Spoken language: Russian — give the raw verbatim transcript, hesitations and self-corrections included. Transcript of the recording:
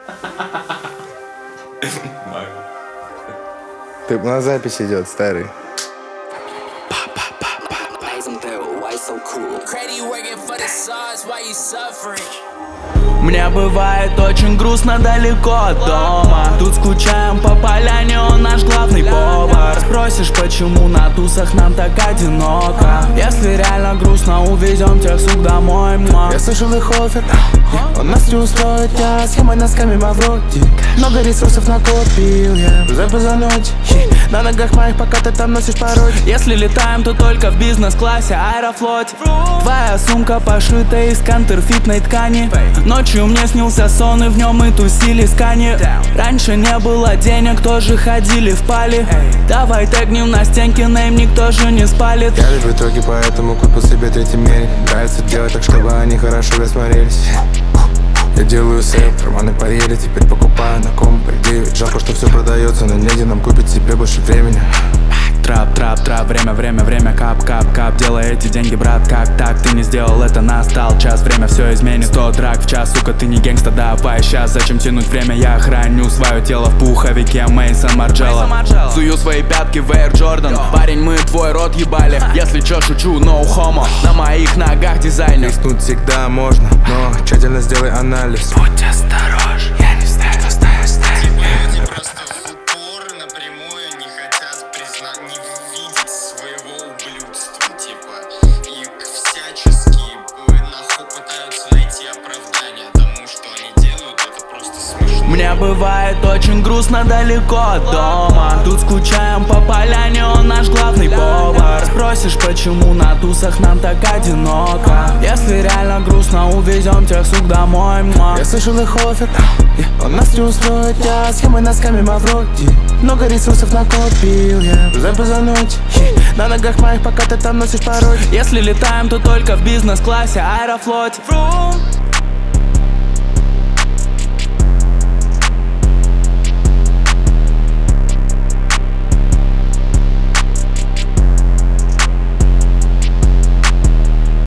Ты на запись идет, старый. Мне бывает очень грустно далеко от дома. Тут скучаем по поляне, он наш главный повар. Спросишь, почему на тусах нам так одиноко? Если реально грустно, увезем тех сук домой, ма. Я слышал их офер, он нас не устроит, я схемой носками Мавроди. Много ресурсов накопил я, рэпы за ночь. На ногах моих, пока ты там носишь порой. Если летаем, то только в бизнес-классе Аэрофлоте. Твоя сумка пошита из контрфитной ткани. Ночью мне снился сон, и в нем мы тусили с Кани. Раньше не было денег, тоже ходили в пали. Давай тегнем на стенке, нейм никто же не спалит. Я люблю треки, поэтому купил себе третий мерик. Нравится делать так, чтобы они хорошо рассмотрелись. Я делаю сейл, карманы поели, теперь покупаю на комп. Идею, жалко, что все продается, но негде нам купить себе больше времени. Трап, трап, трап, время, время, время, кап, кап, кап. Делай эти деньги, брат, как так? Ты не сделал это, настал час, время все изменит. Сто драк в час, сука, ты не гэнгста, давай сейчас. Зачем тянуть время, я храню свое тело в пуховике Мейсон Марджелло. Сую свои пятки в Air Jordan. Парень, мы твой рот ебали. Если чё, шучу, no homo. На моих ногах дизайнер. Рискнуть всегда можно, но тщательно сделай анализ. Будь осторожен, я не знаю, что ставить, ставить. Они просто в упор напрямую не хотят признать, не видеть своего ублюдства, типа, и всячески нахуй пытаются найти оправдание тому, что они делают, это просто смешно. Мне бывает очень грустно далеко от дома. Тут скучаем по поляне, он наш главный повар. Спросишь, почему на тусах нам так одиноко? Если реально грустно, увезем тех сук домой, ма. Я слышал их офер, он нас не устроит, я схемой носками Мавроди. Много ресурсов накопил я, рэпы за ночь. На ногах моих, пока ты там носишь порой. Если летаем, то только в бизнес-классе Аэрофлоте.